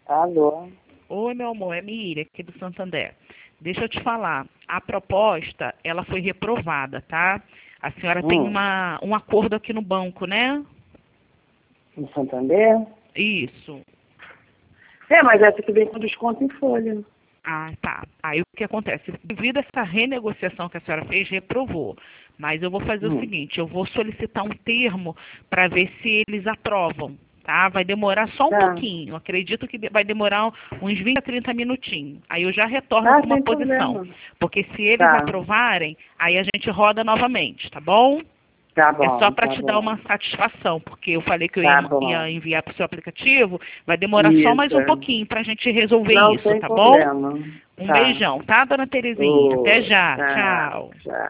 Alô? Oi, meu amor, é Miriam, aqui do Santander. Deixa eu te falar, a proposta, ela foi reprovada, tá? A senhora tem um acordo aqui no banco, né? No Santander? Isso. Mas essa que vem com desconto em folha. Ah, tá. Aí o que acontece? Devido a essa renegociação que a senhora fez, reprovou. Mas eu vou fazer o seguinte, eu vou solicitar um termo para ver se eles aprovam, tá? Vai demorar só um pouquinho. Acredito que vai demorar uns 20 a 30 minutinhos. Aí eu já retorno com uma Sem posição. problema. Porque se eles aprovarem, aí a gente roda novamente, tá bom? Tá bom, É só para tá te bom. dar uma satisfação, porque eu falei que eu Tá bom. ia enviar para o seu aplicativo, vai demorar só mais um Isso. pouquinho para a gente resolver Não isso, tem tá bom? problema. Um Tá. beijão, tá, dona Terezinha? Até já. Tá, Tchau. tchau.